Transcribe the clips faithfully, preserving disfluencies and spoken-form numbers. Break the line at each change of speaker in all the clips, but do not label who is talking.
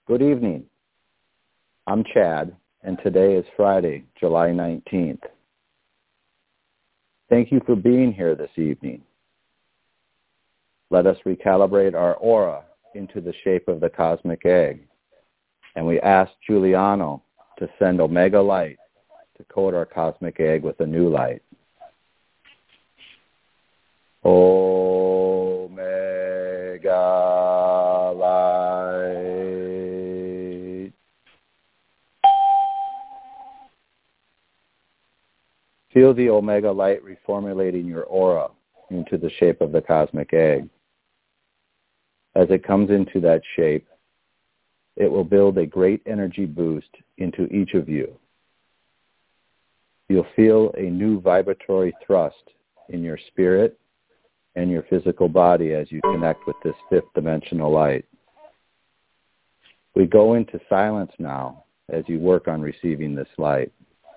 Good evening. I'm Chad, and today is Friday, July nineteenth. Thank you for being here this evening. Let us recalibrate our aura into the shape of the cosmic egg, and we ask Giuliano to send Omega light to coat our cosmic egg with a new light. Omega light. Feel the Omega light reformulating your aura into the shape of the cosmic egg. As it comes into that shape, it will build a great energy boost into each of you. You'll feel a new vibratory thrust in your spirit and your physical body as you connect with this fifth dimensional light. We go into silence now as you work on receiving this light.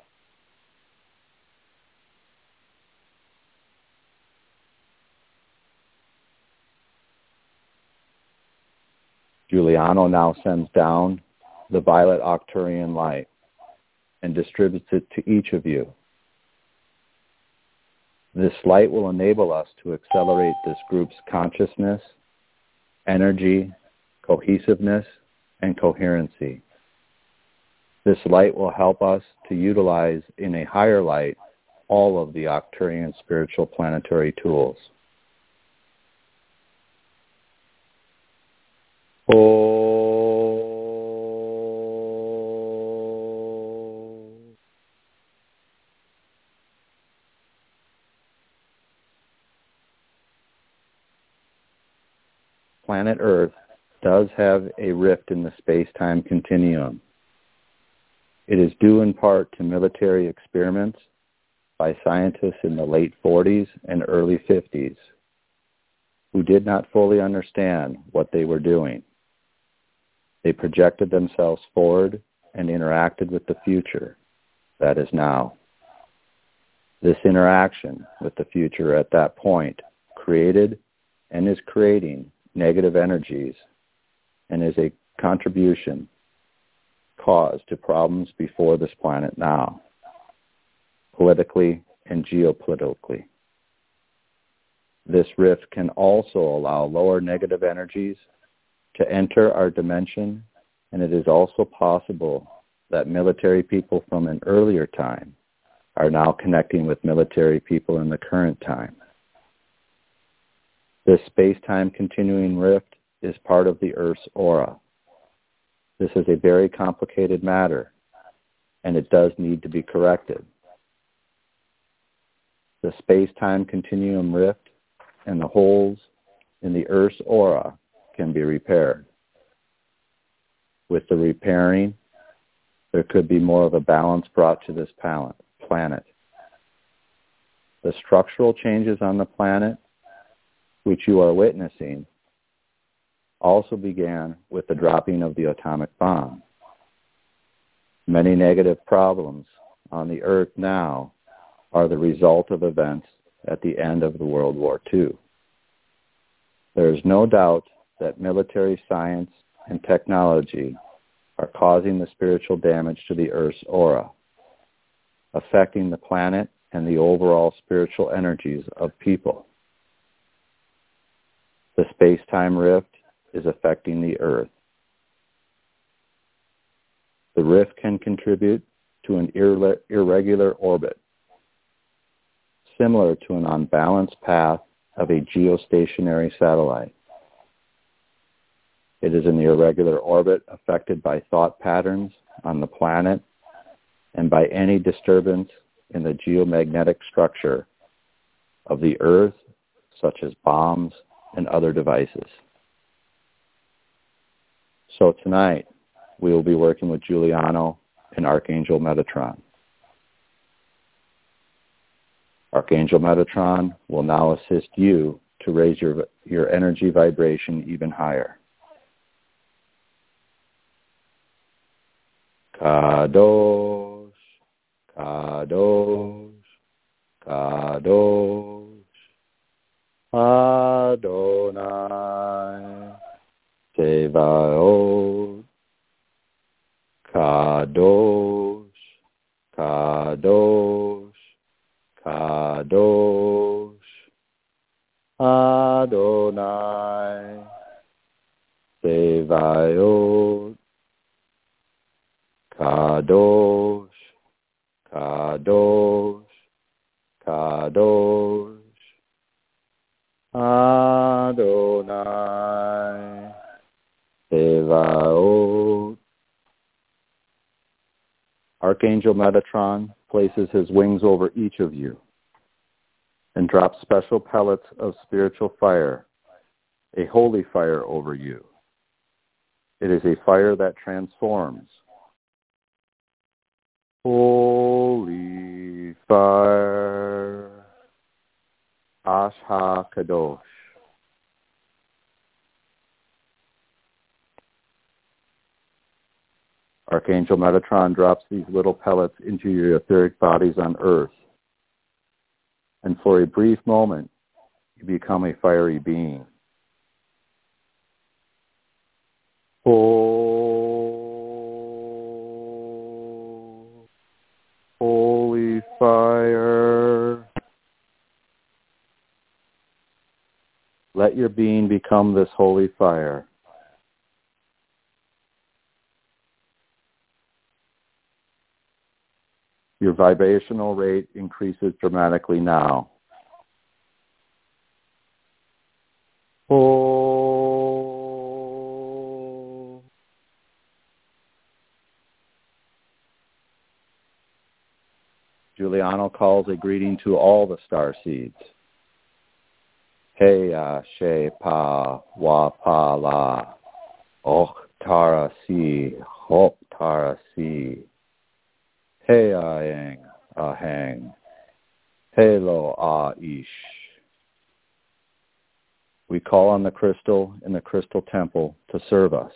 Giuliano now sends down the violet Arcturian light and distributes it to each of you. This light will enable us to accelerate this group's consciousness, energy, cohesiveness, and coherency. This light will help us to utilize in a higher light all of the Arcturian spiritual planetary tools. Oh. Planet Earth does have a rift in the space-time continuum. It is due in part to military experiments by scientists in the late forties and early fifties who did not fully understand what they were doing. They projected themselves forward and interacted with the future, that is now. This interaction with the future at that point created and is creating negative energies and is a contribution cause to problems before this planet now, politically and geopolitically. This rift can also allow lower negative energies to enter our dimension, and it is also possible that military people from an earlier time are now connecting with military people in the current time. This space-time continuing rift is part of the Earth's aura. This is a very complicated matter, and it does need to be corrected. The space-time continuum rift and the holes in the Earth's aura can be repaired. With the repairing, there could be more of a balance brought to this planet. The structural changes on the planet, which you are witnessing, also began with the dropping of the atomic bomb. Many negative problems on the Earth now are the result of events at the end of the World War Two. There is no doubt that military science and technology are causing the spiritual damage to the Earth's aura, affecting the planet and the overall spiritual energies of people. The space-time rift is affecting the Earth. The rift can contribute to an irre- irregular orbit, similar to an unbalanced path of a geostationary satellite. It is an irregular orbit affected by thought patterns on the planet and by any disturbance in the geomagnetic structure of the Earth, such as bombs and other devices. So tonight, we will be working with Giuliano and Archangel Metatron. Archangel Metatron will now assist you to raise your, your energy vibration even higher. Kadosh, Kadosh, Kadosh, Adonai, Sevaot, Kadosh, Kadosh, Kadosh, Adonai, Sevayot, Kadosh, Kadosh, Kadosh, Adonai, Sevayot. Archangel Metatron places his wings over each of you and drops special pellets of spiritual fire, a holy fire over you. It is a fire that transforms. Holy fire, Asha Kadosh. Archangel Metatron drops these little pellets into your etheric bodies on earth. And for a brief moment, you become a fiery being. Oh, holy fire. Let your being become this holy fire. Your vibrational rate increases dramatically now. Oh. Giuliano calls a greeting to all the star seeds. Heya she pa wa pa la. Och tara si. Hop tara si. Hey ayang ahang, helo a ish. We call on the crystal in the crystal temple to serve us.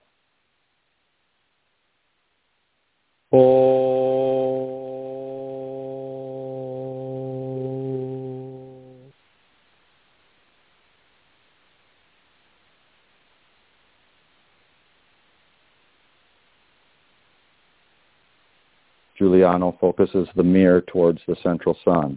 Oh. Giuliano focuses the mirror towards the central sun.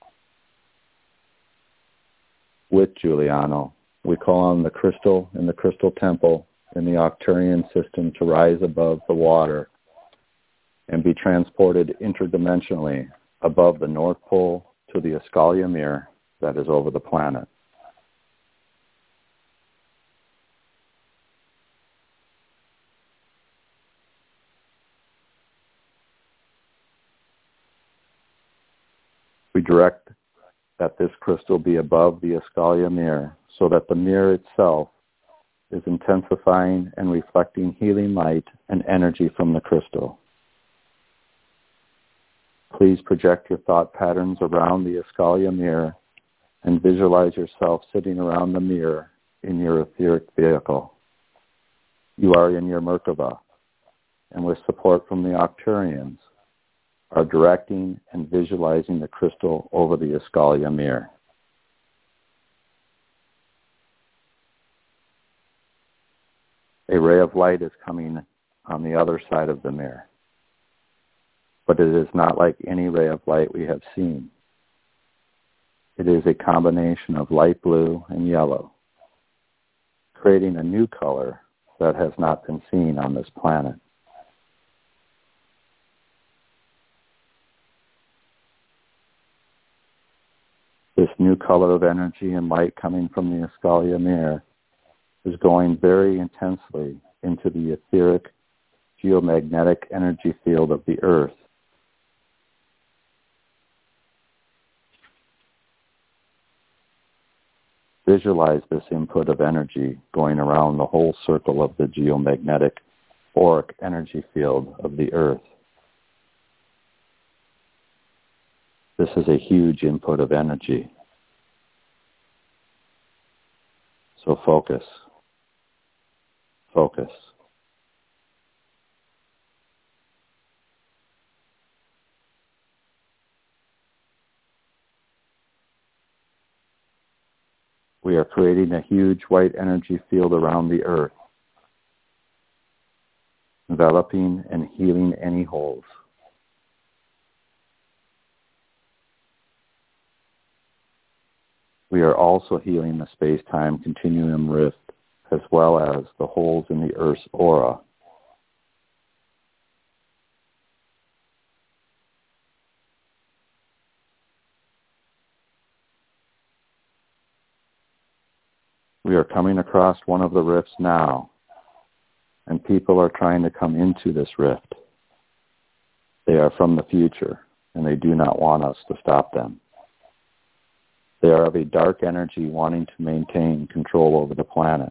With Giuliano, we call on the crystal in the crystal temple in the Octarian system to rise above the water and be transported interdimensionally above the North Pole to the Escalia mirror that is over the planet. We direct that this crystal be above the Escalia mirror so that the mirror itself is intensifying and reflecting healing light and energy from the crystal. Please project your thought patterns around the Escalia mirror and visualize yourself sitting around the mirror in your etheric vehicle. You are in your Merkaba, and with support from the Octarians, are directing and visualizing the crystal over the Escalia mirror. A ray of light is coming on the other side of the mirror, but it is not like any ray of light we have seen. It is a combination of light blue and yellow, creating a new color that has not been seen on this planet. This new color of energy and light coming from the Escalia mirror is going very intensely into the etheric geomagnetic energy field of the Earth. Visualize this input of energy going around the whole circle of the geomagnetic auric energy field of the Earth. This is a huge input of energy. So focus. Focus. We are creating a huge white energy field around the Earth. enveloping and healing any holes. We are also healing the space-time continuum rift as well as the holes in the Earth's aura. We are coming across one of the rifts now, and people are trying to come into this rift. They are from the future, and they do not want us to stop them. They are of a dark energy wanting to maintain control over the planet.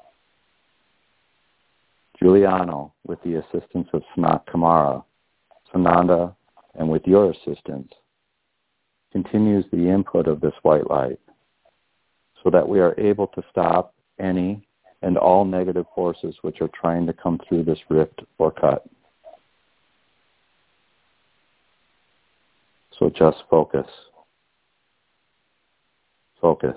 Giuliano, with the assistance of Sanat Kumara, Sananda, and with your assistance, continues the input of this white light so that we are able to stop any and all negative forces which are trying to come through this rift or cut. So just focus. Focus.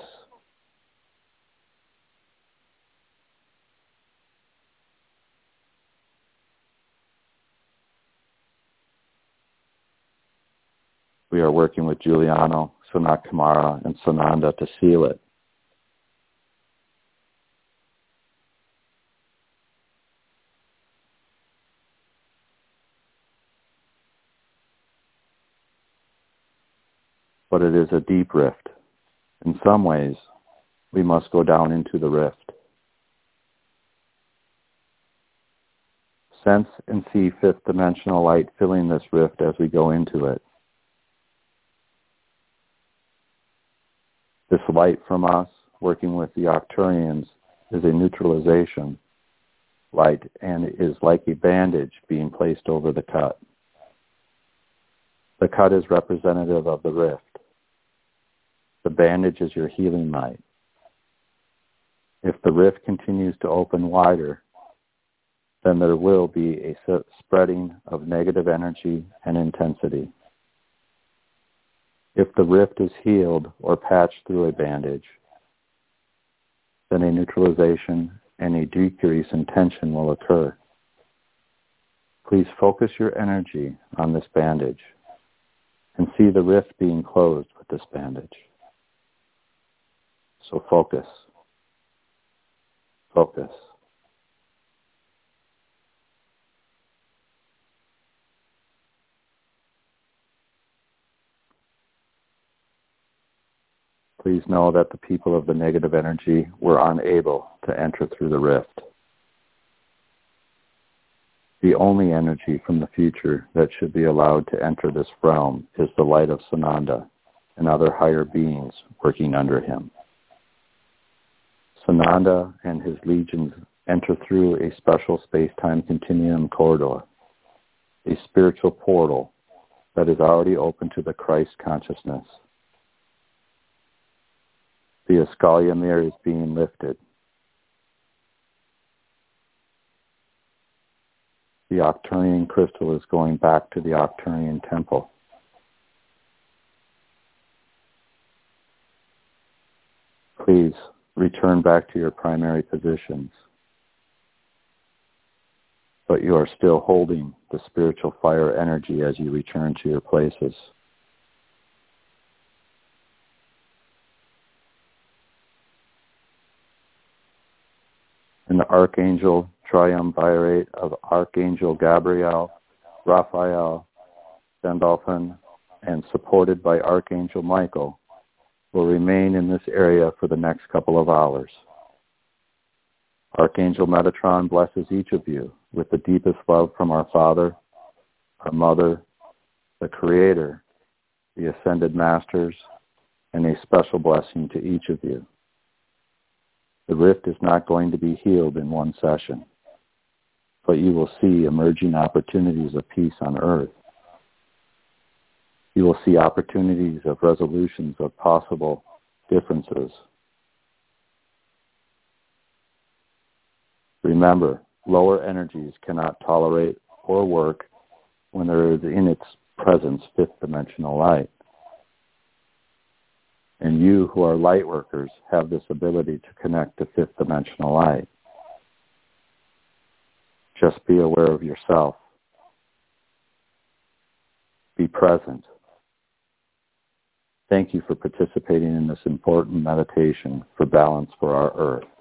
We are working with Giuliano, Sanat Kumara, and Sananda to seal it. But it is a deep rift. In some ways, we must go down into the rift. Sense and see fifth dimensional light filling this rift as we go into it. This light from us, working with the Arcturians, is a neutralization light and is like a bandage being placed over the cut. The cut is representative of the rift. The bandage is your healing light. If the rift continues to open wider, then there will be a spreading of negative energy and intensity. If the rift is healed or patched through a bandage, then a neutralization and a decrease in tension will occur. Please focus your energy on this bandage and see the rift being closed with this bandage. So focus. Focus. Please know that the people of the negative energy were unable to enter through the rift. The only energy from the future that should be allowed to enter this realm is the light of Sananda and other higher beings working under him. Sananda and his legions enter through a special space-time continuum corridor, a spiritual portal that is already open to the Christ consciousness. The Ascalia mirror is being lifted. The Arcturian crystal is going back to the Arcturian temple. Please return back to your primary positions, but you are still holding the spiritual fire energy as you return to your places. And the Archangel Triumvirate of Archangel Gabriel, Raphael, Sandalphon, and supported by Archangel Michael, will remain in this area for the next couple of hours. Archangel Metatron blesses each of you with the deepest love from our Father, our Mother, the Creator, the Ascended Masters, and a special blessing to each of you. The rift is not going to be healed in one session, but you will see emerging opportunities of peace on earth. You will see opportunities of resolutions of possible differences. Remember, lower energies cannot tolerate or work when there is in its presence fifth dimensional light. And you who are light workers have this ability to connect to fifth dimensional light. Just be aware of yourself. Be present. Thank you for participating in this important meditation for balance for our Earth.